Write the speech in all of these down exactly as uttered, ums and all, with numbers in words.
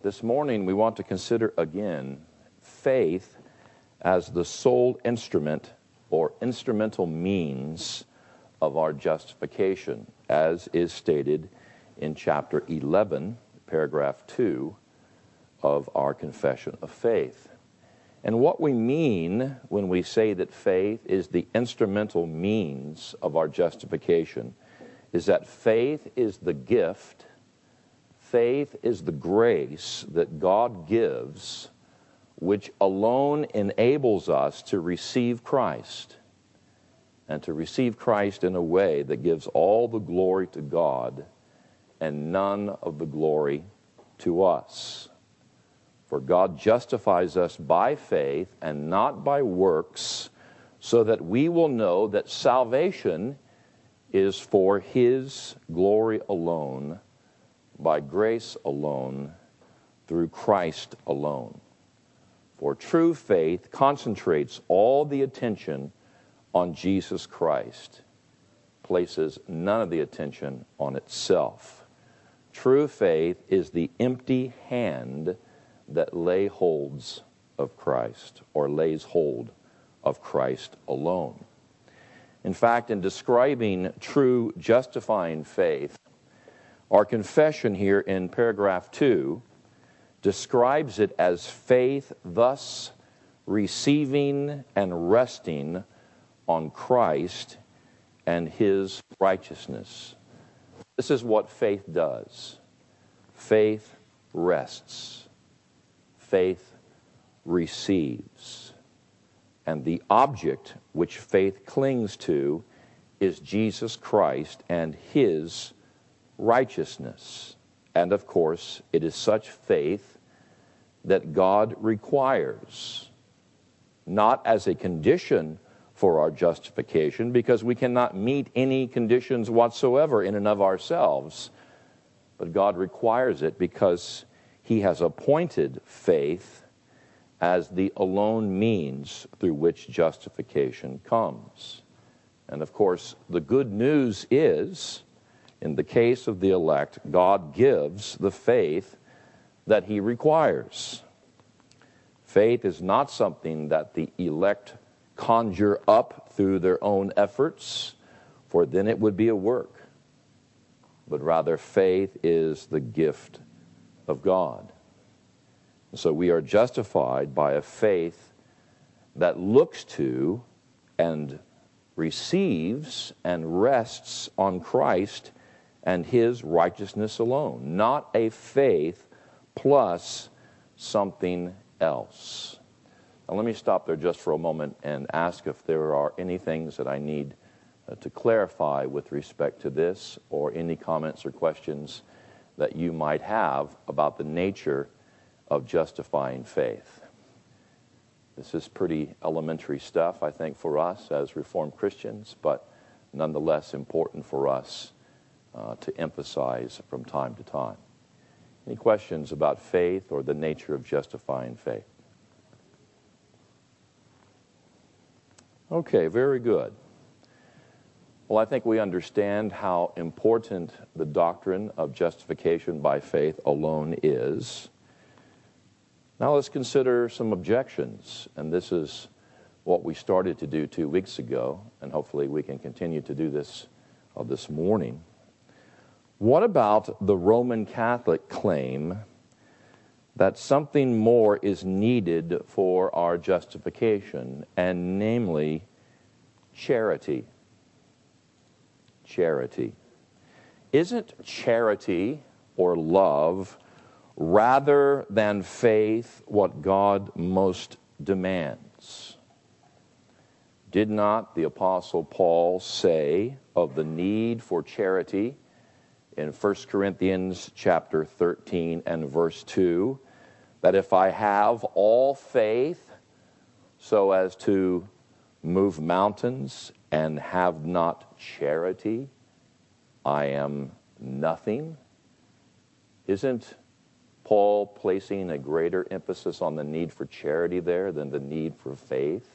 This morning we want to consider again faith as the sole instrument or instrumental means of our justification, as is stated in chapter eleven, paragraph two of our Confession of Faith. And what we mean when we say that faith is the instrumental means of our justification is that faith is the gift, faith is the grace that God gives, which alone enables us to receive Christ, and to receive Christ in a way that gives all the glory to God and none of the glory to us. For God justifies us by faith and not by works, so that we will know that salvation is for His glory alone, by grace alone, through Christ alone. For true faith concentrates all the attention on Jesus Christ, places none of the attention on itself. True faith is the empty hand that lay holds of Christ, or lays hold of Christ alone. In fact, in describing true justifying faith, our confession here in paragraph two describes it as faith thus receiving and resting on Christ and His righteousness. This is what faith does. Faith rests. Faith receives. And the object which faith clings to is Jesus Christ and His righteousness. And of course, it is such faith that God requires, not as a condition for our justification, because we cannot meet any conditions whatsoever in and of ourselves, but God requires it because He has appointed faith as the alone means through which justification comes. And of course, the good news is, in the case of the elect, God gives the faith that He requires. Faith is not something that the elect conjure up through their own efforts, for then it would be a work. But rather, faith is the gift of God. So we are justified by a faith that looks to and receives and rests on Christ and His righteousness alone, not a faith plus something else. Now let me stop there just for a moment and ask if there are any things that I need uh, to clarify with respect to this, or any comments or questions that you might have about the nature of justifying faith. This is pretty elementary stuff, I think, for us as Reformed Christians, but nonetheless important for us uh, to emphasize from time to time. Any questions about faith or the nature of justifying faith? Okay, very good. Well, I think we understand how important the doctrine of justification by faith alone is. Now let's consider some objections, and this is what we started to do two weeks ago, and hopefully we can continue to do this uh, this morning. What about the Roman Catholic claim that something more is needed for our justification, and namely charity? Charity. Isn't charity or love rather than faith what God most demands? Did not the Apostle Paul say of the need for charity in First Corinthians chapter thirteen and verse two, that if I have all faith so as to move mountains and have not charity, I am nothing? Isn't Paul placing a greater emphasis on the need for charity there than the need for faith?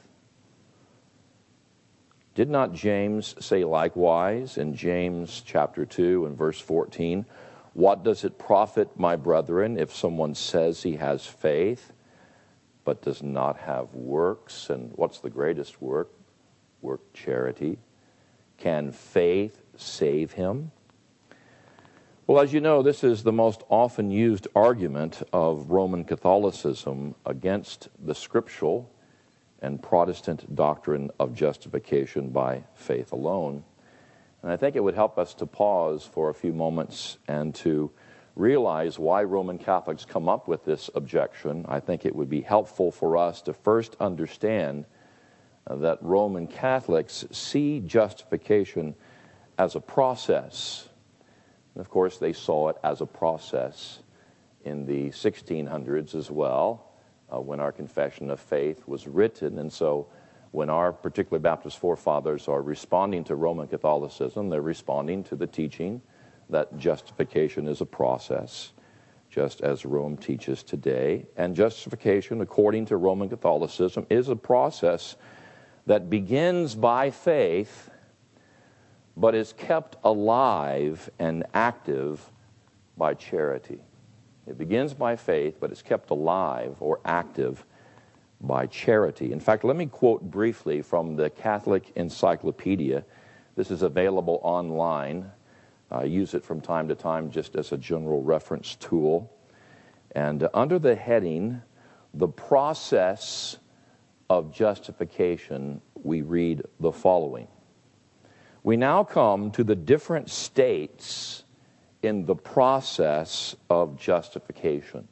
Did not James say likewise in James chapter two and verse fourteen, What does it profit, my brethren, if someone says he has faith but does not have works? And what's the greatest work? Work charity. Can faith save him? Well, as you know, this is the most often used argument of Roman Catholicism against the scriptural and Protestant doctrine of justification by faith alone. And I think it would help us to pause for a few moments and to realize why Roman Catholics come up with this objection. I think it would be helpful for us to first understand uh, that Roman Catholics see justification as a process. And of course, they saw it as a process in the sixteen hundreds as well, uh, when our Confession of Faith was written. And so when our particular Baptist forefathers are responding to Roman Catholicism, they're responding to the teaching that justification is a process, just as Rome teaches today. And justification, according to Roman Catholicism, is a process that begins by faith, but is kept alive and active by charity. It begins by faith, but it's kept alive or active by charity. In fact, let me quote briefly from the Catholic Encyclopedia. This is available online. I use it from time to time just as a general reference tool. And under the heading, The Process of Justification, we read the following. We now come to the different states in the process of justification.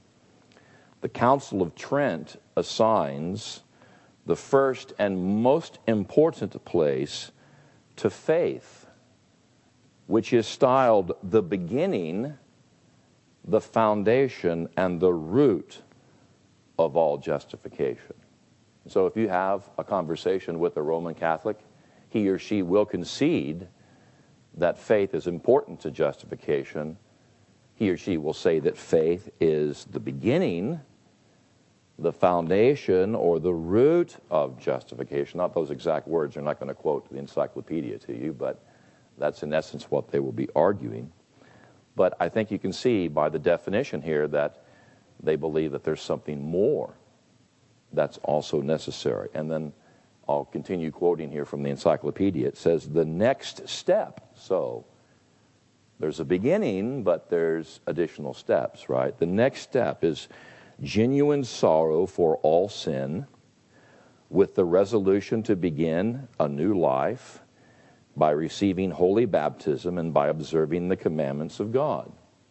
The Council of Trent assigns the first and most important place to faith, which is styled the beginning, the foundation, and the root of all justification. So if you have a conversation with a Roman Catholic, he or she will concede that faith is important to justification. He or she will say that faith is the beginning, the foundation, or the root of justification. Not those exact words. I'm not going to quote the encyclopedia to you, but that's in essence what they will be arguing. But I think you can see by the definition here that they believe that there's something more that's also necessary. And then I'll continue quoting here from the encyclopedia. It says, the next step. So there's a beginning, but there's additional steps, right? The next step is genuine sorrow for all sin, with the resolution to begin a new life by receiving holy baptism and by observing the commandments of God.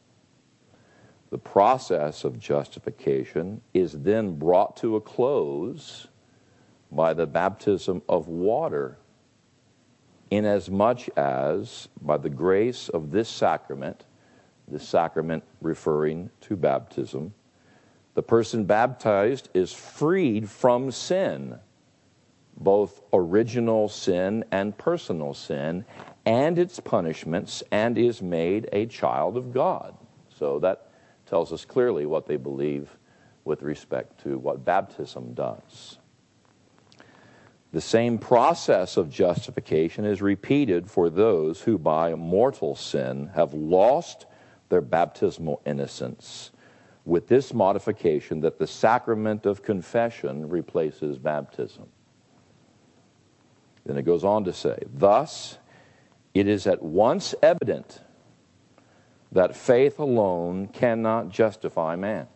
The process of justification is then brought to a close by the baptism of water, inasmuch as, by the grace of this sacrament, the sacrament referring to baptism, the person baptized is freed from sin, both original sin and personal sin, and its punishments, and is made a child of God. So that tells us clearly what they believe with respect to what baptism does. The same process of justification is repeated for those who by mortal sin have lost their baptismal innocence, with this modification that the sacrament of confession replaces baptism. Then it goes on to say, thus, it is at once evident that faith alone cannot justify man,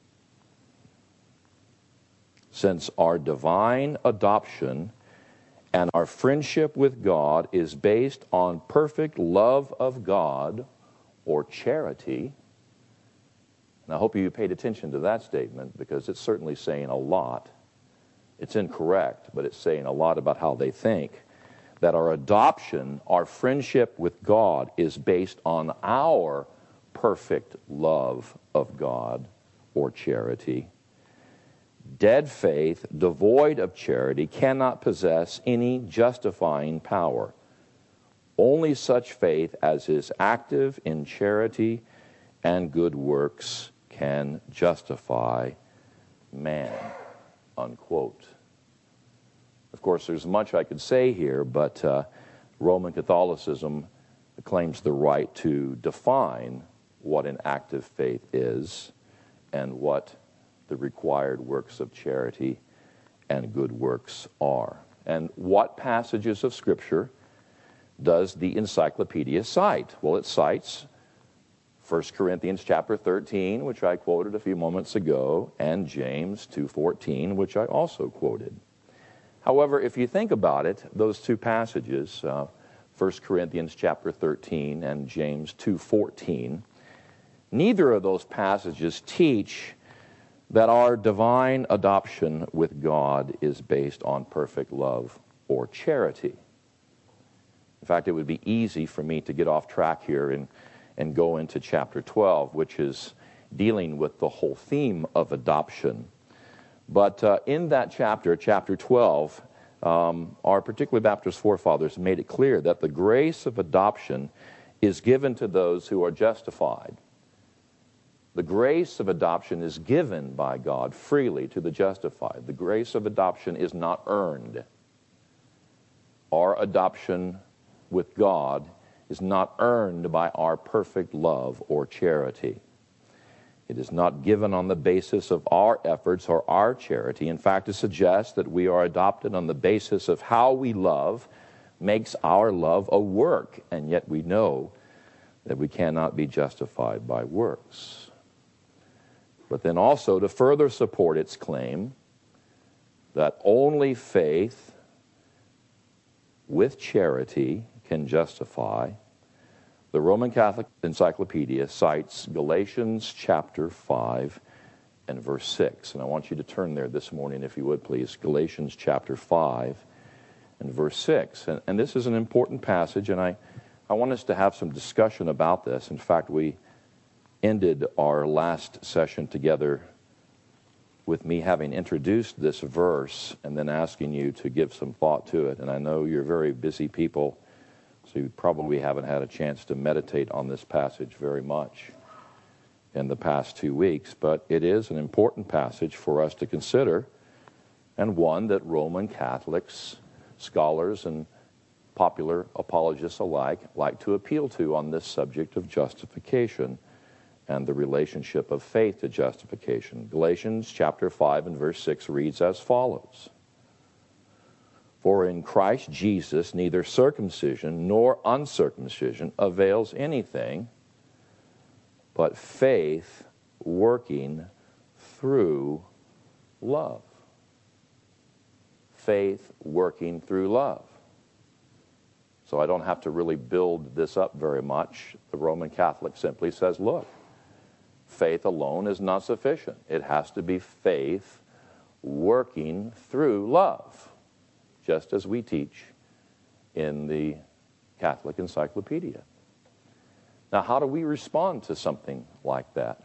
since our divine adoption and our friendship with God is based on perfect love of God or charity. And I hope you paid attention to that statement, because it's certainly saying a lot. It's incorrect, but it's saying a lot about how they think. That our adoption, our friendship with God, is based on our perfect love of God or charity. Dead faith, devoid of charity, cannot possess any justifying power. Only such faith as is active in charity and good works can justify man, unquote. Of course, there's much I could say here, but uh, Roman Catholicism claims the right to define what an active faith is and what the required works of charity and good works are. And what passages of Scripture does the encyclopedia cite? Well, it cites First Corinthians chapter thirteen, which I quoted a few moments ago, and James two fourteen, which I also quoted. However, if you think about it, those two passages, uh, First Corinthians chapter thirteen and James two fourteen, neither of those passages teach that our divine adoption with God is based on perfect love or charity. In fact, it would be easy for me to get off track here and, and go into chapter twelve, which is dealing with the whole theme of adoption. But uh, in that chapter, chapter twelve, um, our particularly Baptist forefathers made it clear that the grace of adoption is given to those who are justified. The grace of adoption is given by God freely to the justified. The grace of adoption is not earned. Our adoption with God is not earned by our perfect love or charity. It is not given on the basis of our efforts or our charity. In fact, it suggests that we are adopted on the basis of how we love makes our love a work, and yet we know that we cannot be justified by works. But then also to further support its claim that only faith with charity can justify, the Roman Catholic Encyclopedia cites Galatians chapter five and verse six. And I want you to turn there this morning, if you would please. Galatians chapter five and verse six. And, and this is an important passage, and I, I want us to have some discussion about this. In fact, we ended our last session together with me having introduced this verse and then asking you to give some thought to it. And I know you're very busy people, so you probably haven't had a chance to meditate on this passage very much in the past two weeks, but it is an important passage for us to consider, and one that Roman Catholics, scholars, and popular apologists alike like to appeal to on this subject of justification and the relationship of faith to justification. Galatians chapter five and verse six reads as follows: For in Christ Jesus neither circumcision nor uncircumcision avails anything, but faith working through love. Faith working through love. So I don't have to really build this up very much. The Roman Catholic simply says, look, faith alone is not sufficient. It has to be faith working through love, just as we teach in the Catholic Encyclopedia. Now, how do we respond to something like that,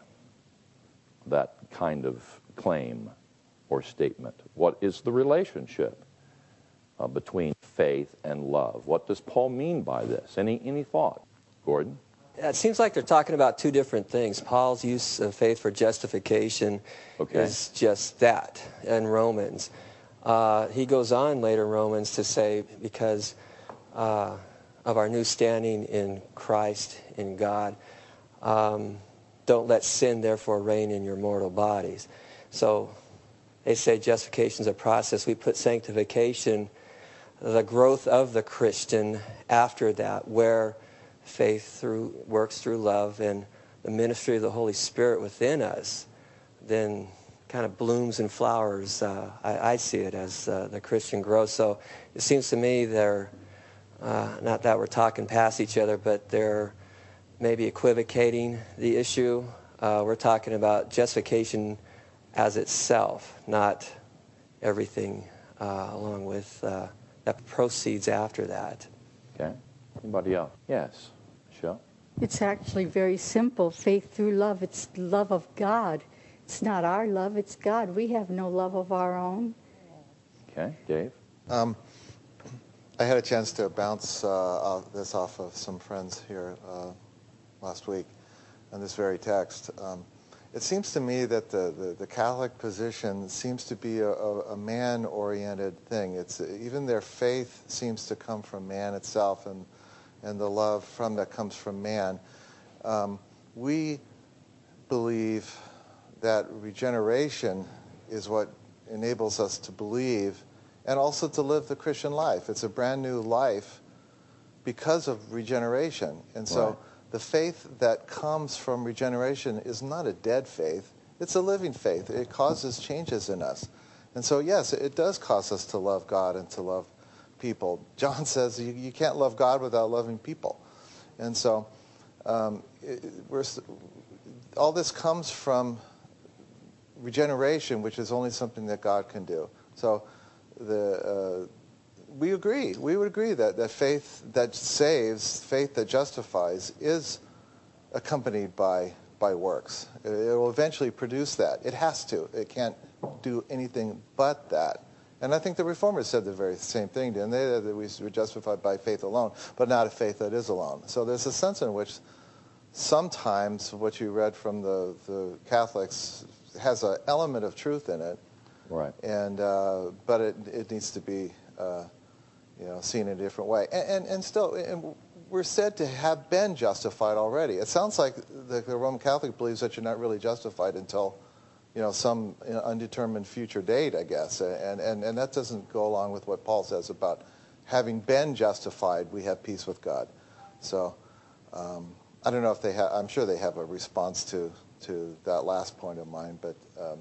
that kind of claim or statement? What is the relationship uh, between faith and love? What does Paul mean by this? Any, any thought? Gordon? It seems like they're talking about two different things. Paul's use of faith for justification okay. is just that in Romans. Uh, he goes on later in Romans to say, because uh, of our new standing in Christ, in God, um, don't let sin therefore reign in your mortal bodies. So they say justification is a process. We put sanctification, the growth of the Christian, after that, where faith through works through love and the ministry of the Holy Spirit within us then kind of blooms and flowers. Uh, I, I see it as uh, the Christian grows. So it seems to me they're, uh, not that we're talking past each other, but they're maybe equivocating the issue. Uh, we're talking about justification as itself, not everything uh, along with uh, that proceeds after that. Okay. Anybody else? Yes. Michelle? It's actually very simple. Faith through love. It's the love of God. It's not our love. It's God. We have no love of our own. Okay. Dave? Um, I had a chance to bounce uh, this off of some friends here uh, last week on this very text. Um, it seems to me that the, the, the Catholic position seems to be a, a, a man-oriented thing. It's even their faith seems to come from man itself, and and the love from that comes from man. Um, we believe that regeneration is what enables us to believe and also to live the Christian life. It's a brand new life because of regeneration. And so Right. the faith that comes from regeneration is not a dead faith. It's a living faith. It causes changes in us. And so, yes, it does cause us to love God and to love people. John says you, you can't love God without loving people. And so um, it, we're, all this comes from regeneration, which is only something that God can do. So the uh, we agree. We would agree that, that faith that saves, faith that justifies, is accompanied by by works. It, it will eventually produce that. It has to. It can't do anything but that. And I think the Reformers said the very same thing, didn't they? That we were justified by faith alone, but not a faith that is alone. So there's a sense in which sometimes what you read from the, the Catholics has an element of truth in it, Right. and uh, but it it needs to be uh, you know seen in a different way. And and, and still, and we're said to have been justified already. It sounds like the, the Roman Catholic believes that you're not really justified until you know some you know, undetermined future date, I guess. And and and that doesn't go along with what Paul says about having been justified, we have peace with God. So um, I don't know if they have. I'm sure they have a response to. to that last point of mine, but um,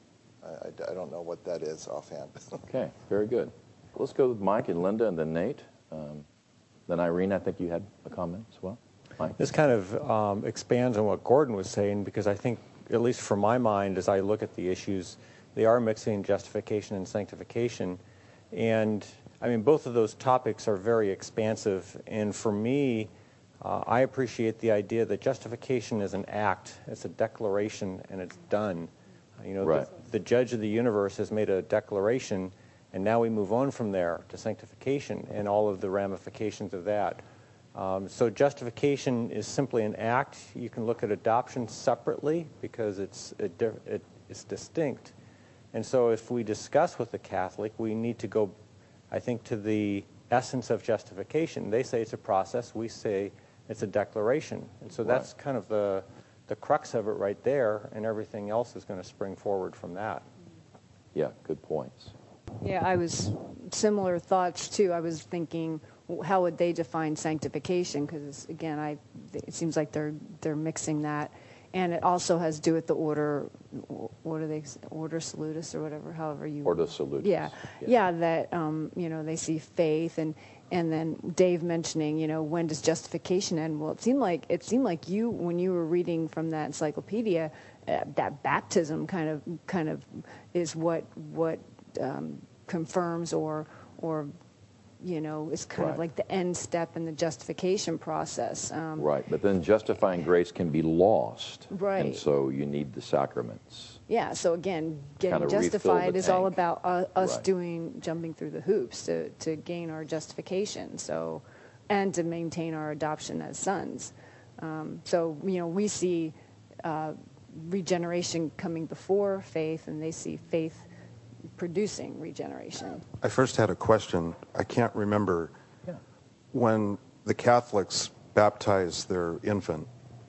I, I don't know what that is offhand. Okay, very good. Let's go with Mike and Linda and then Nate. Um, then Irene, I think you had a comment as well. Mike? This kind of um, expands on what Gordon was saying, because I think, at least from my mind, as I look at the issues, they are mixing justification and sanctification. And, I mean, both of those topics are very expansive. And for me, Uh, I appreciate the idea that justification is an act, it's a declaration, and it's done. Uh, you know, Right. the, the judge of the universe has made a declaration, and now we move on from there to sanctification and all of the ramifications of that. Um, so justification is simply an act. You can look at adoption separately because it's a di- it, it's distinct. And so if we discuss with the Catholic, we need to go, I think, to the essence of justification. They say it's a process. We say it's a declaration. And so that's Right. kind of the, the crux of it right there, and everything else is going to spring forward from that. Yeah, good points. Yeah, I was similar thoughts too. I was thinking, how would they define sanctification? Because again, I it seems like they're they're mixing that, and it also has to do with the order. What are they? Order salutis or whatever. However you. Ordo salutis. Yeah, Yeah. yeah. That um, you know they see faith and. And then Dave mentioning, you know, when does justification end? Well, it seemed like it seemed like you, when you were reading from that encyclopedia, uh, that baptism kind of kind of is what what um, confirms or or you know is kind Right. of like the end step in the justification process. Um, Right, but then justifying grace can be lost. Right. And so you need the sacraments. Yeah. So again, getting Kinda refill the justified is all tank. about uh, us Right. doing jumping through the hoops to to gain our justification. So, and to maintain our adoption as sons. Um, so you know we see uh, regeneration coming before faith, and they see faith producing regeneration. I first had a question. I can't remember Yeah. when the Catholics baptize their infant.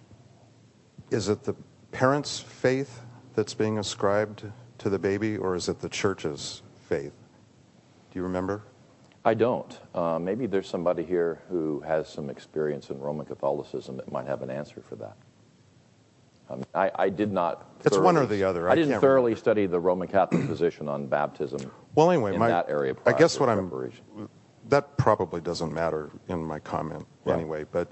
Is it the parents' faith that's being ascribed to the baby, or is it the church's faith? Do you remember? I don't. Uh, maybe there's somebody here who has some experience in Roman Catholicism that might have an answer for that. Um, I, I did not. It's one or thoroughly- the other. I, I didn't can't thoroughly remember. study the Roman Catholic position on baptism. Well, anyway, in my, that area. I prior guess to what I'm, preparation. that probably doesn't matter in my comment Right. anyway, but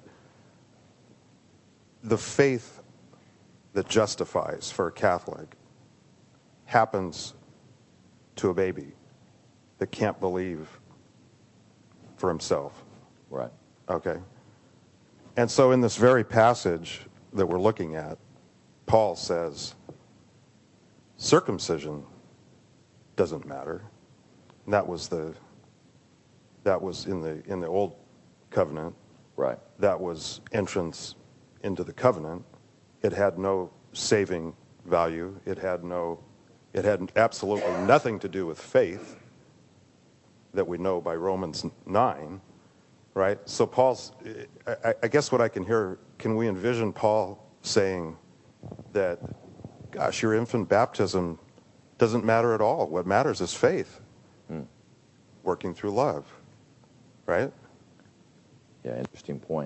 the faith that justifies for a Catholic happens to a baby that can't believe for himself. Right. Okay. And so in this very passage that we're looking at, Paul says circumcision doesn't matter. And that was the that was in the in the old covenant. Right. That was entrance into the covenant. It had no saving value. It had no it had absolutely nothing to do with faith that we know by Romans nine, right? So Paul's, I, I guess what I can hear, can we envision Paul saying that, gosh, your infant baptism doesn't matter at all. What matters is faith, Hmm. working through love, right? Yeah, interesting point.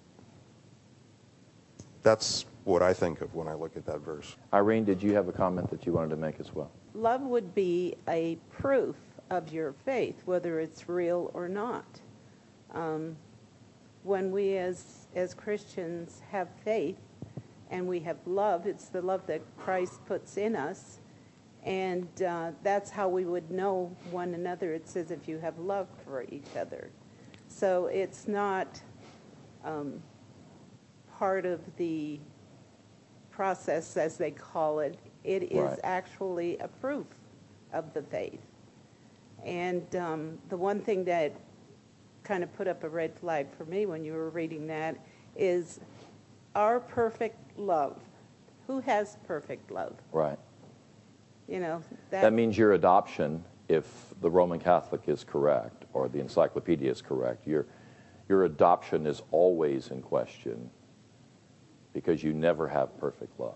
That's what I think of when I look at that verse. Irene, did you have a comment that you wanted to make as well? Love would be a proof of your faith, whether it's real or not. Um, when we as as Christians have faith and we have love, it's the love that Christ puts in us, and uh, that's how we would know one another. It says if you have love for each other. So it's not um, part of the process, as they call it. It is Right. actually a proof of the faith. And um, the one thing that kind of put up a red flag for me when you were reading that is our perfect love. Who has perfect love? Right. You know, that, That means your adoption, if the Roman Catholic is correct, or the encyclopedia is correct, your, your adoption is always in question because you never have perfect love.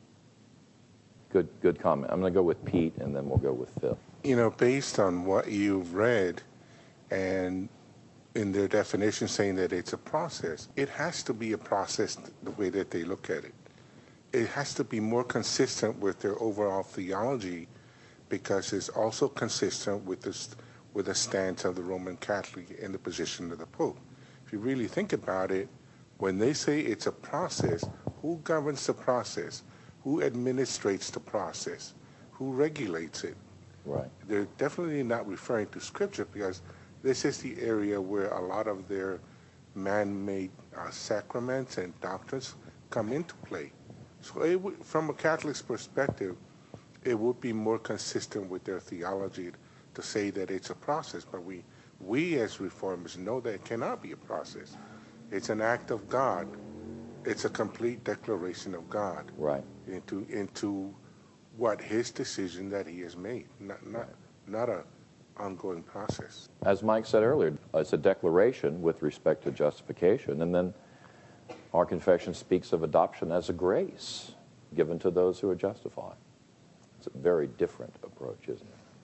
Good, good comment. I'm going to go with Pete, and then we'll go with Phil. You know, based on what you've read and in their definition saying that it's a process, it has to be a process the way that they look at it. It has to be more consistent with their overall theology because it's also consistent with this, with the stance of the Roman Catholic and the position of the Pope. If you really think about it, when they say it's a process, who governs the process? Who administrates the process? Who regulates it? Right. They're definitely not referring to Scripture because this is the area where a lot of their man-made uh, sacraments and doctrines come into play. So it would, from a Catholic's perspective, it would be more consistent with their theology to say that it's a process. But we, we as Reformers know that it cannot be a process. It's an act of God. It's a complete declaration of God. Right. Into into what his decision that he has made, not not not a ongoing process. As Mike said earlier, it's a declaration with respect to justification, and then our confession speaks of adoption as a grace given to those who are justified. It's a very different approach, isn't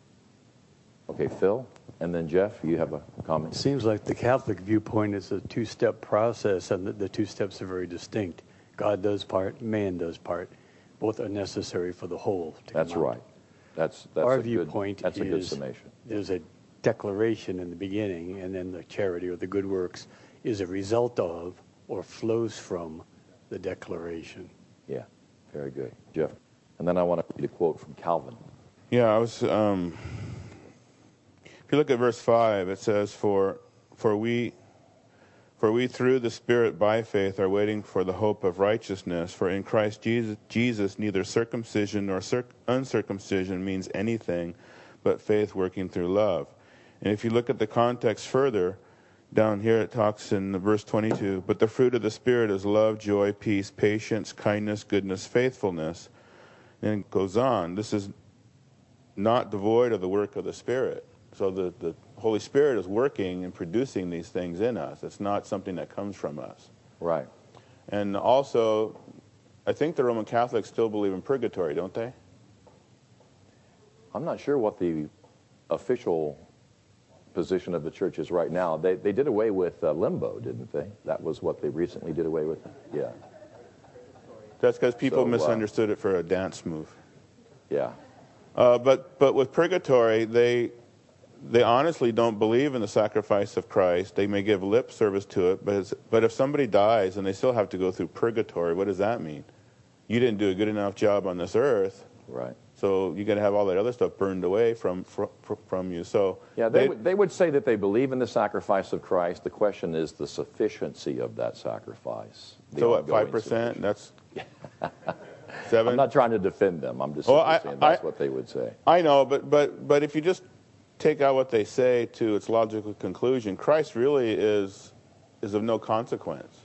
it? Okay, Phil, and then Jeff, you have a comment? It seems like the Catholic viewpoint is a two-step process, and the, the two steps are very distinct. God does part, man does part. Both are necessary for the whole to That's come out. right. That's, that's Our a viewpoint good, that's is a good summation. there's a declaration in the beginning, and then the charity or the good works is a result of or flows from the declaration. Yeah, very good. Jeff? And then I want to read a quote from Calvin. Yeah, I was... Um, if you look at verse five, it says, For, for we... For we through the Spirit by faith are waiting for the hope of righteousness. For in Christ Jesus, Jesus neither circumcision nor circ- uncircumcision means anything, but faith working through love. And if you look at the context further, down here it talks in verse twenty-two, but the fruit of the Spirit is love, joy, peace, patience, kindness, goodness, faithfulness. And it goes on. This is not devoid of the work of the Spirit. So the, the Holy Spirit is working and producing these things in us. It's not something that comes from us. Right. And also, I think the Roman Catholics still believe in purgatory, don't they? I'm not sure what the official position of the church is right now. They, they did away with uh, limbo, didn't they? That was what they recently did away with. Yeah. That's because people So, uh, misunderstood it for a dance move. Yeah. Uh, but but with purgatory, they they honestly don't believe in the sacrifice of Christ. They may give lip service to it, but it's, but if somebody dies and they still have to go through purgatory, what does that mean? You didn't do a good enough job on this earth, Right. so you got to have all that other stuff burned away from from, from you. So Yeah, they, they- would, they would say that they believe in the sacrifice of Christ. The question is the sufficiency of that sacrifice. The so what? ongoing Five percent? sufficiency. That's seven. I'm not trying to defend them. I'm just Well, simply I- saying that's I- what they would say. I know, but but but if you just take out what they say to its logical conclusion, Christ really is is of no consequence.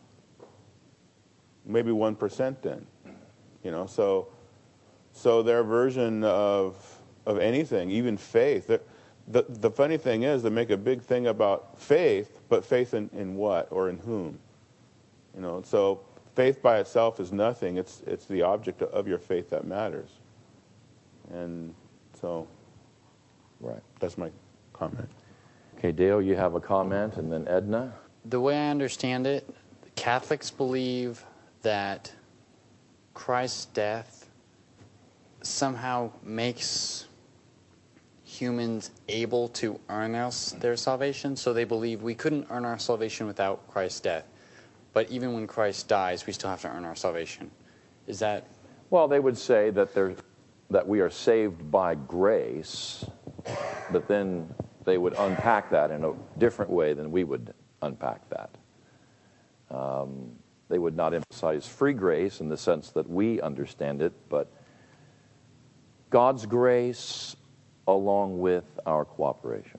Maybe one percent then, you know. So so their version of of anything, even faith. The, the the funny thing is, they make a big thing about faith, but faith in, in what or in whom, you know. So faith by itself is nothing. It's it's the object of your faith that matters. And so, right. That's my comment. Okay, Dale, you have a comment, and then Edna. The way I understand it, Catholics believe that Christ's death somehow makes humans able to earn us their salvation. So they believe we couldn't earn our salvation without Christ's death. But even when Christ dies, we still have to earn our salvation. Is that... Well, they would say that they're, that we are saved by grace, but then they would unpack that in a different way than we would unpack that. Um, they would not emphasize free grace in the sense that we understand it, but God's grace along with our cooperation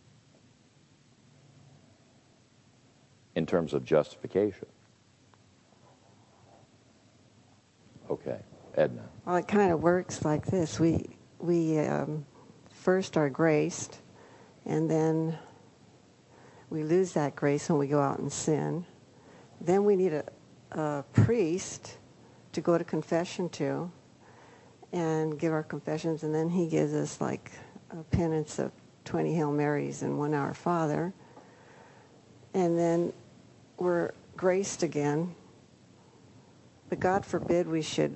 in terms of justification. Okay, Edna. Well, it kind of works like this. We, we um, first are graced, and then we lose that grace when we go out and sin. Then we need a, a priest to go to confession to and give our confessions, and then he gives us like a penance of twenty Hail Marys and one Our Father. And then we're graced again. But God forbid we should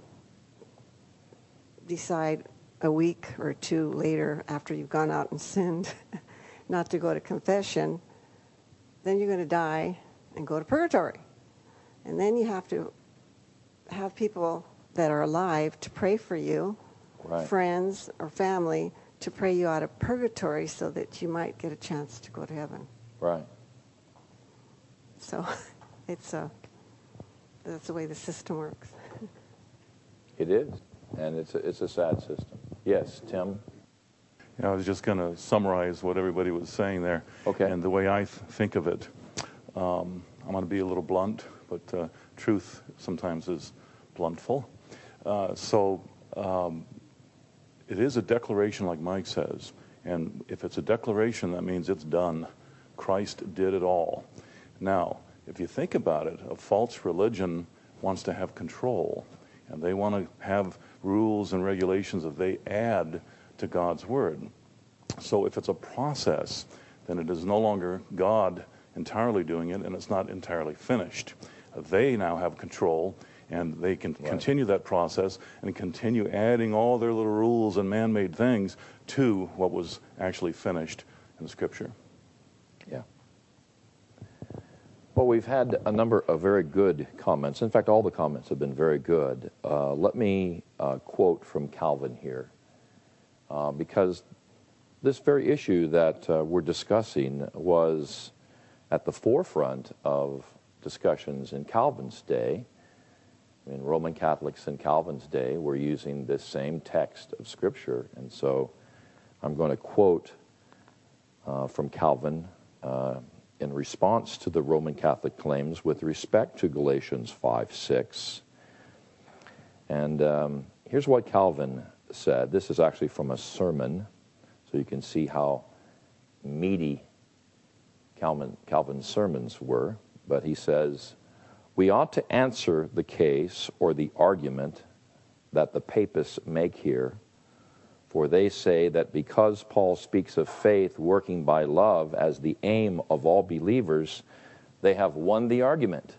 decide a week or two later after you've gone out and sinned not to go to confession. Then you're going to die and go to purgatory. And then you have to have people that are alive to pray for you, right. friends or family, to pray you out of purgatory so that you might get a chance to go to heaven. Right. So it's a, that's the way the system works. It is, and it's a, it's a sad system. Yes, Tim? Yeah, I was just going to summarize what everybody was saying there. Okay. And the way I th- think of it, um, I'm going to be a little blunt, but uh, truth sometimes is bluntful. Uh, so um, it is a declaration like Mike says, and if it's a declaration, that means it's done. Christ did it all. Now, if you think about it, a false religion wants to have control, and they want to have rules and regulations that they add to God's word. So if it's a process, then it is no longer God entirely doing it, and it's not entirely finished. They now have control, and they can right. continue that process and continue adding all their little rules and man-made things to what was actually finished in Scripture. Yeah. Well, we've had a number of very good comments. In fact, all the comments have been very good. Uh, let me uh, quote from Calvin here, uh, because this very issue that uh, we're discussing was at the forefront of discussions in Calvin's day. I mean, Roman Catholics in Calvin's day were using this same text of Scripture, and so I'm going to quote uh, from Calvin uh, in response to the Roman Catholic claims with respect to Galatians five six. And um, here's what Calvin said. This is actually from a sermon, so you can see how meaty Calvin, Calvin's sermons were. But he says, "We ought to answer the case or the argument that the papists make here, for they say that because Paul speaks of faith working by love as the aim of all believers, they have won the argument.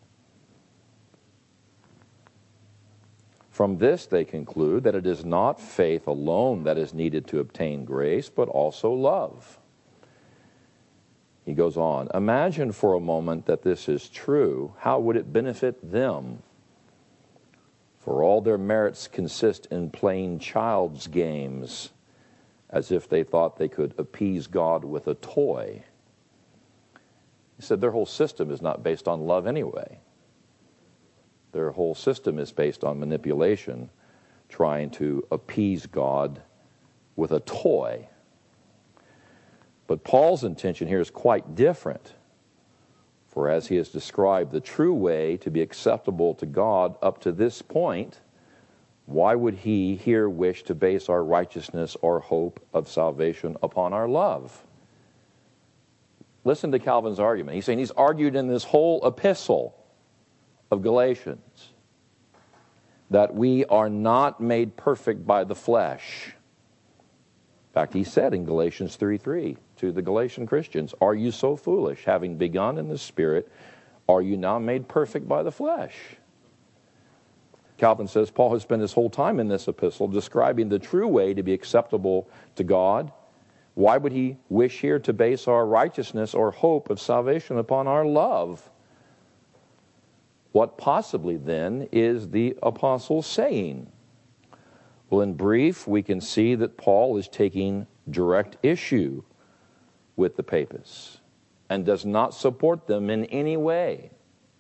From this they conclude that it is not faith alone that is needed to obtain grace, but also love." He goes on, "Imagine for a moment that this is true. How would it benefit them? For all their merits consist in playing child's games, as if they thought they could appease God with a toy." He said their whole system is not based on love anyway. Their whole system is based on manipulation, trying to appease God with a toy. But Paul's intention here is quite different. For as he has described the true way to be acceptable to God up to this point, why would he here wish to base our righteousness or hope of salvation upon our love? Listen to Calvin's argument. He's saying he's argued in this whole epistle of Galatians, that we are not made perfect by the flesh. In fact, he said in Galatians three three to the Galatian Christians, "Are you so foolish, having begun in the Spirit, are you now made perfect by the flesh?" Calvin says Paul has spent his whole time in this epistle describing the true way to be acceptable to God. Why would he wish here to base our righteousness or hope of salvation upon our love? What possibly then is the apostle saying? Well, in brief, we can see that Paul is taking direct issue with the papists and does not support them in any way.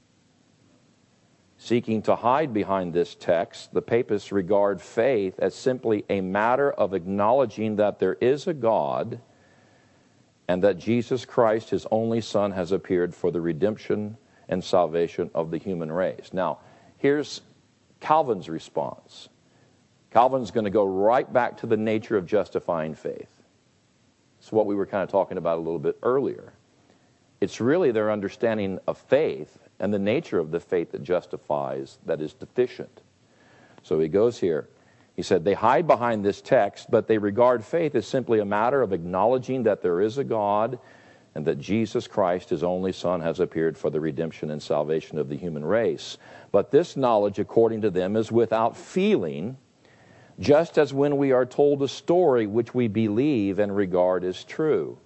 Seeking to hide behind this text, the papists regard faith as simply a matter of acknowledging that there is a God and that Jesus Christ, his only Son, has appeared for the redemption and salvation of the human race. Now, here's Calvin's response. Calvin's going to go right back to the nature of justifying faith. It's what we were kind of talking about a little bit earlier. It's really their understanding of faith and the nature of the faith that justifies that is deficient. So he goes here. He said, they hide behind this text, but they regard faith as simply a matter of acknowledging that there is a God and that Jesus Christ, his only Son, has appeared for the redemption and salvation of the human race. But this knowledge, according to them, is without feeling, just as when we are told a story which we believe and regard as true.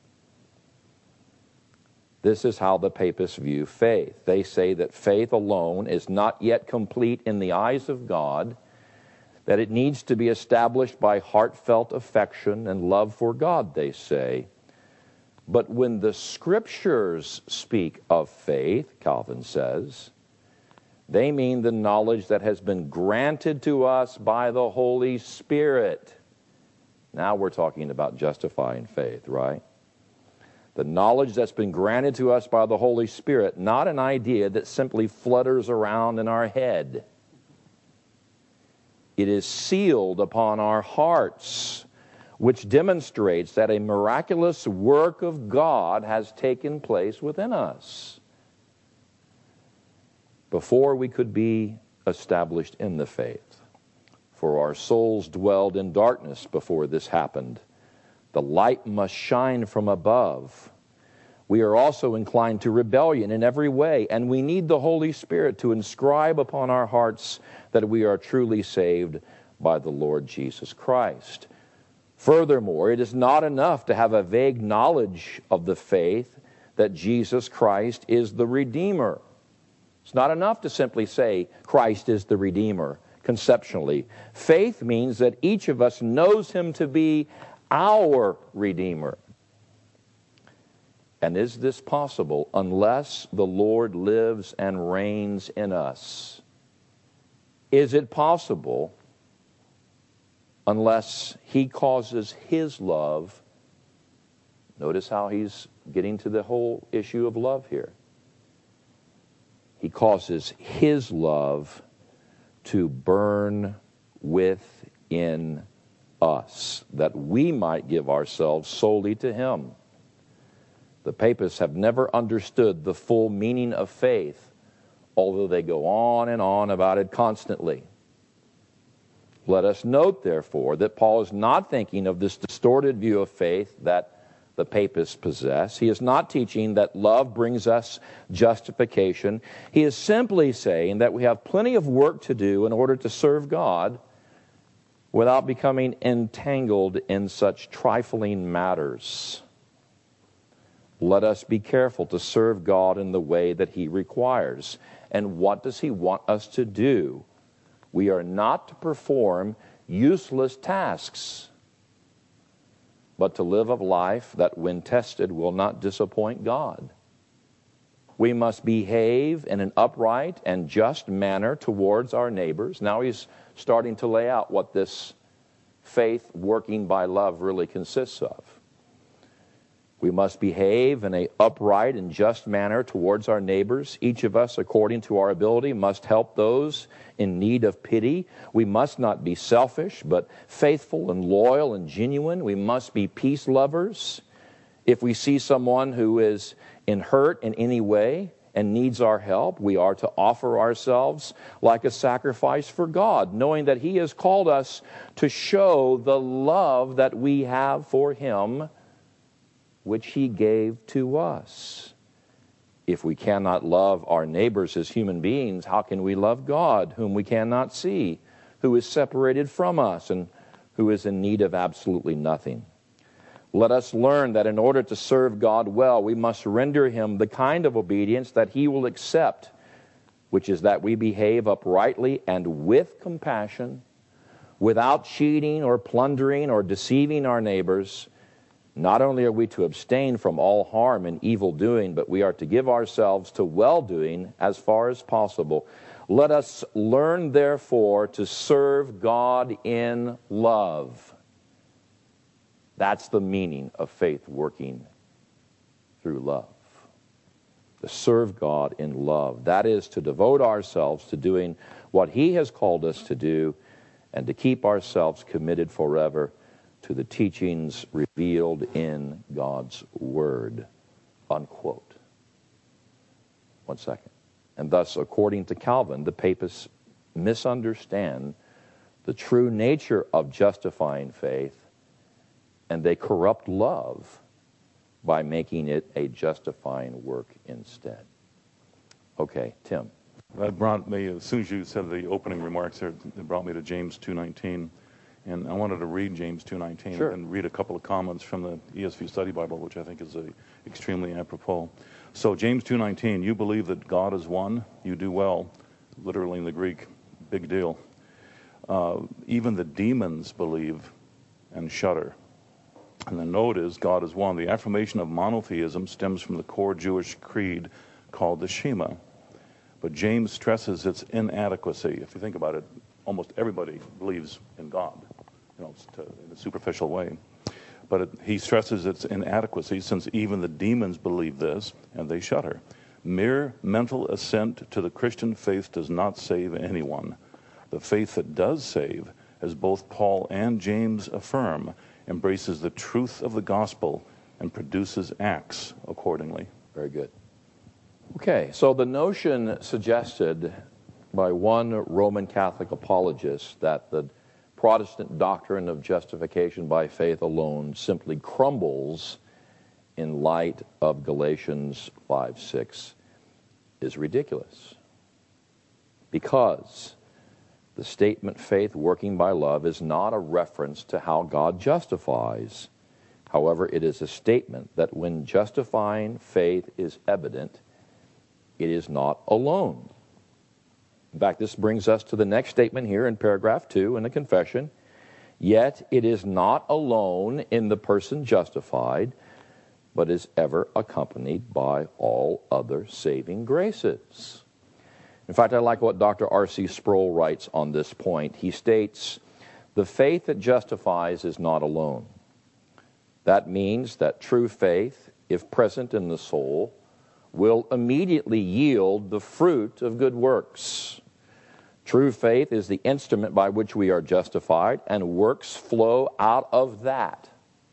This is how the papists view faith. They say that faith alone is not yet complete in the eyes of God, that it needs to be established by heartfelt affection and love for God, they say. But when the Scriptures speak of faith, Calvin says, they mean the knowledge that has been granted to us by the Holy Spirit. Now we're talking about justifying faith, right? The knowledge that's been granted to us by the Holy Spirit, not an idea that simply flutters around in our head. It is sealed upon our hearts, which demonstrates that a miraculous work of God has taken place within us before we could be established in the faith. For our souls dwelled in darkness before this happened. The light must shine from above. We are also inclined to rebellion in every way, and we need the Holy Spirit to inscribe upon our hearts that we are truly saved by the Lord Jesus Christ. Furthermore, it is not enough to have a vague knowledge of the faith that Jesus Christ is the Redeemer. It's not enough to simply say Christ is the Redeemer conceptually. Faith means that each of us knows him to be our Redeemer. And is this possible unless the Lord lives and reigns in us? Is it possible unless he causes his love? Notice how he's getting to the whole issue of love here. He causes his love to burn within us, that we might give ourselves solely to him. The papists have never understood the full meaning of faith, although they go on and on about it constantly. Let us note, therefore, that Paul is not thinking of this distorted view of faith that the papists possess. He is not teaching that love brings us justification. He is simply saying that we have plenty of work to do in order to serve God without becoming entangled in such trifling matters. Let us be careful to serve God in the way that he requires. And what does he want us to do? We are not to perform useless tasks, but to live a life that, when tested, will not disappoint God. We must behave in an upright and just manner towards our neighbors. Now he's starting to lay out what this faith working by love really consists of. We must behave in an upright and just manner towards our neighbors. Each of us, according to our ability, must help those in need of pity. We must not be selfish, but faithful and loyal and genuine. We must be peace lovers. If we see someone who is in hurt in any way, and needs our help, we are to offer ourselves like a sacrifice for God, knowing that He has called us to show the love that we have for Him, which He gave to us. If we cannot love our neighbors as human beings, how can we love God, whom we cannot see, who is separated from us and who is in need of absolutely nothing? Let us learn that in order to serve God well, we must render Him the kind of obedience that He will accept, which is that we behave uprightly and with compassion, without cheating or plundering or deceiving our neighbors. Not only are we to abstain from all harm and evil doing, but we are to give ourselves to well-doing as far as possible. Let us learn, therefore, to serve God in love. That's the meaning of faith working through love. To serve God in love. That is to devote ourselves to doing what He has called us to do and to keep ourselves committed forever to the teachings revealed in God's Word. Unquote. One second. And thus, according to Calvin, the papists misunderstand the true nature of justifying faith, and they corrupt love by making it a justifying work instead. Okay, Tim. That brought me, as soon as you said the opening remarks there, it brought me to James two nineteen. And I wanted to read James two nineteen Sure. and read a couple of comments from the E S V Study Bible, which I think is a, extremely apropos. So James two nineteen, you believe that God is one, you do well. Literally in the Greek, big deal. Uh, even the demons believe and shudder. And the note is, God is one. The affirmation of monotheism stems from the core Jewish creed called the Shema. But James stresses its inadequacy. If you think about it, almost everybody believes in God, you know, to, in a superficial way. But it, he stresses its inadequacy, since even the demons believe this, and they shudder. Mere mental assent to the Christian faith does not save anyone. The faith that does save, as both Paul and James affirm, embraces the truth of the gospel and produces acts accordingly. Very good. Okay, so the notion suggested by one Roman Catholic apologist that the Protestant doctrine of justification by faith alone simply crumbles in light of Galatians five six is ridiculous. Because the statement faith working by love is not a reference to how God justifies. However, it is a statement that when justifying faith is evident, it is not alone. In fact, this brings us to the next statement here in paragraph two in the confession. Yet it is not alone in the person justified, but is ever accompanied by all other saving graces. In fact, I like what Doctor R C Sproul writes on this point. He states, the faith that justifies is not alone. That means that true faith, if present in the soul, will immediately yield the fruit of good works. True faith is the instrument by which we are justified, and works flow out of that.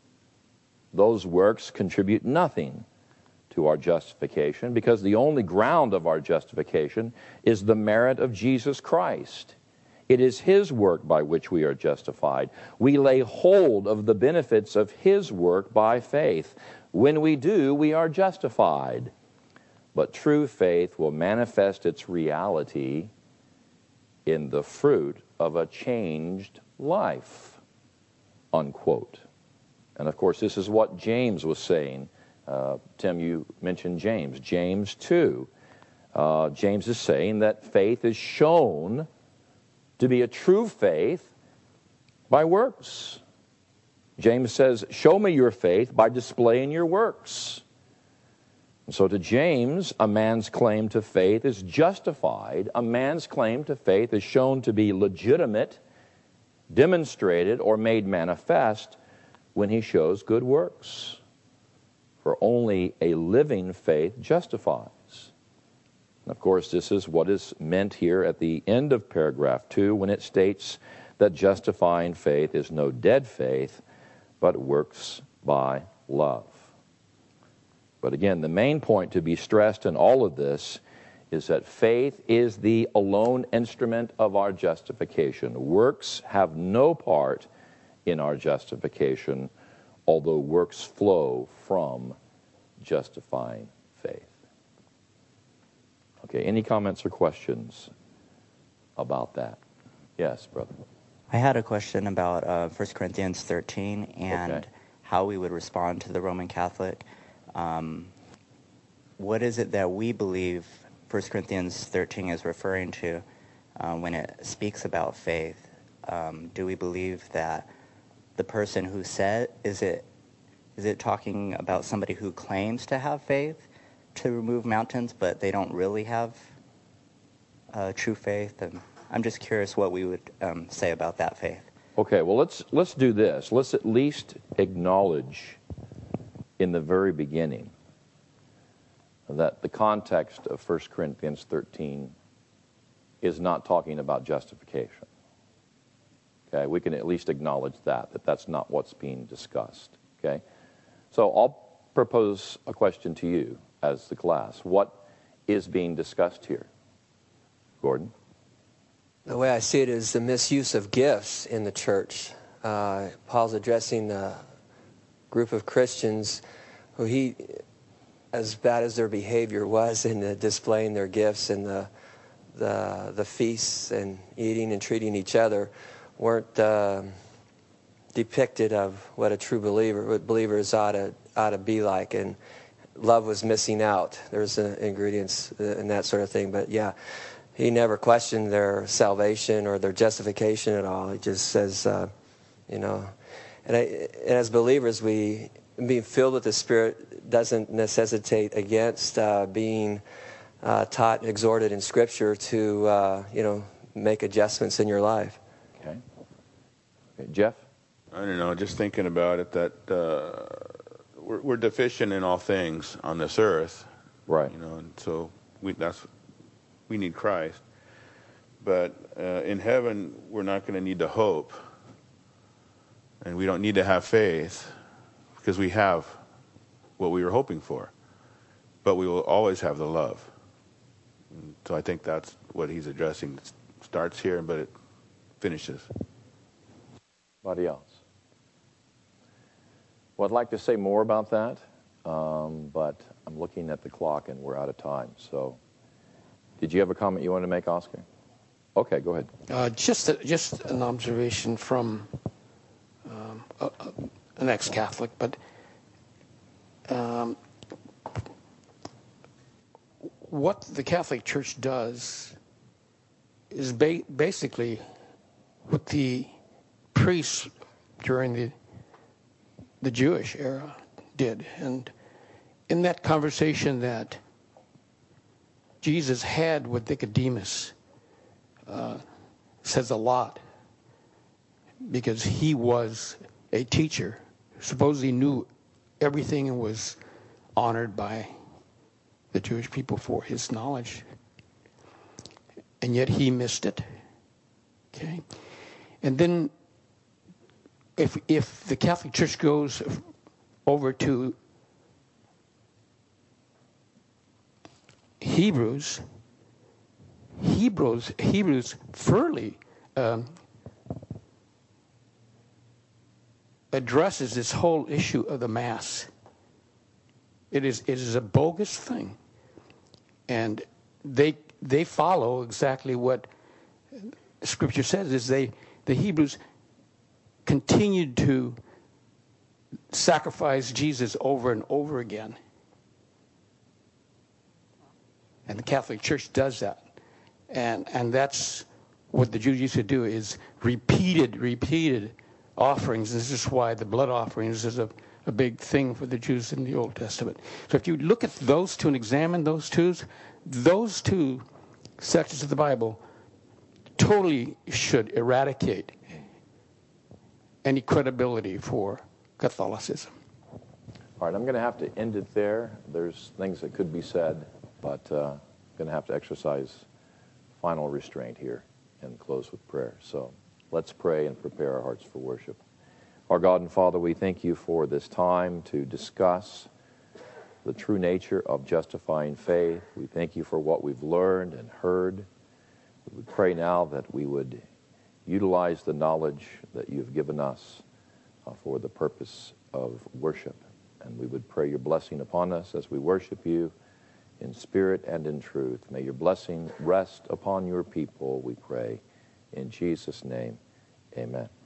Those works contribute nothing to our justification, because the only ground of our justification is the merit of Jesus Christ. It is His work by which we are justified. We lay hold of the benefits of His work by faith. When we do, we are justified. But true faith will manifest its reality in the fruit of a changed life. Unquote. And of course, this is what James was saying. Uh, Tim, you mentioned James. James two. Uh, James is saying that faith is shown to be a true faith by works. James says, show me your faith by displaying your works. And so to James, a man's claim to faith is justified. A man's claim to faith is shown to be legitimate, demonstrated, or made manifest when he shows good works. For only a living faith justifies. And of course, this is what is meant here at the end of paragraph two when it states that justifying faith is no dead faith, but works by love. But again, the main point to be stressed in all of this is that faith is the alone instrument of our justification. Works have no part in our justification, although works flow from justifying faith. Okay, any comments or questions about that? Yes, brother. I had a question about uh, First Corinthians thirteen and Okay. how we would respond to the Roman Catholic. Um, what is it that we believe First Corinthians thirteen is referring to uh, when it speaks about faith? Um, do we believe that the person who said, is it is it talking about somebody who claims to have faith to remove mountains, but they don't really have uh, true faith? And I'm just curious what we would um, say about that faith. Okay, well, let's let's do this. Let's at least acknowledge in the very beginning that the context of First Corinthians thirteen is not talking about justification. Okay, we can at least acknowledge that, that that's not what's being discussed. Okay, so I'll propose a question to you as the class. What is being discussed here? Gordon? The way I see it is the misuse of gifts in the church. Uh, Paul's addressing the group of Christians who he, as bad as their behavior was in the displaying their gifts and the, the, the feasts and eating and treating each other, weren't uh, depicted of what a true believer, what believers ought to, ought to be like. And love was missing out. There's uh, ingredients and that sort of thing. But yeah, he never questioned their salvation or their justification at all. He just says, uh, you know, and, I, and as believers, we being filled with the Spirit doesn't necessitate against uh, being uh, taught and exhorted in Scripture to, uh, you know, make adjustments in your life. Okay. Okay, Jeff? I don't know, just thinking about it, that uh, we're, we're deficient in all things on this earth. Right. You know, and so we, that's, we need Christ. But uh, in heaven, we're not going to need to hope. And we don't need to have faith because we have what we were hoping for. But we will always have the love. And so I think that's what he's addressing. It starts here, but it finishes. Anybody else? Well, I'd like to say more about that, um, but I'm looking at the clock and we're out of time. So, did you have a comment you wanted to make, Oscar? Okay, go ahead. Uh, just a, just an observation from um, a, a, an ex-Catholic, but um, what the Catholic Church does is ba- basically what the priests during the the Jewish era did. And in that conversation that Jesus had with Nicodemus uh, says a lot, because he was a teacher, supposedly knew everything and was honored by the Jewish people for his knowledge. And yet he missed it. Okay? And then if if the Catholic Church goes over to Hebrews, Hebrews, Hebrews fairly um, addresses this whole issue of the Mass. It is it is a bogus thing, and they they follow exactly what Scripture says. Is they the Hebrews continued to sacrifice Jesus over and over again. And the Catholic Church does that. And and that's what the Jews used to do, is repeated, repeated offerings. This is why the blood offerings is a, a big thing for the Jews in the Old Testament. So if you look at those two and examine those two, those two sections of the Bible totally should eradicate any credibility for Catholicism. All right, I'm going to have to end it there. There's things that could be said, but uh, I'm going to have to exercise final restraint here and close with prayer. So let's pray and prepare our hearts for worship. Our God and Father, we thank you for this time to discuss the true nature of justifying faith. We thank you for what we've learned and heard. We would pray now that we would utilize the knowledge that you've given us uh, for the purpose of worship. And we would pray your blessing upon us as we worship you in spirit and in truth. May your blessing rest upon your people, we pray. In Jesus' name, amen.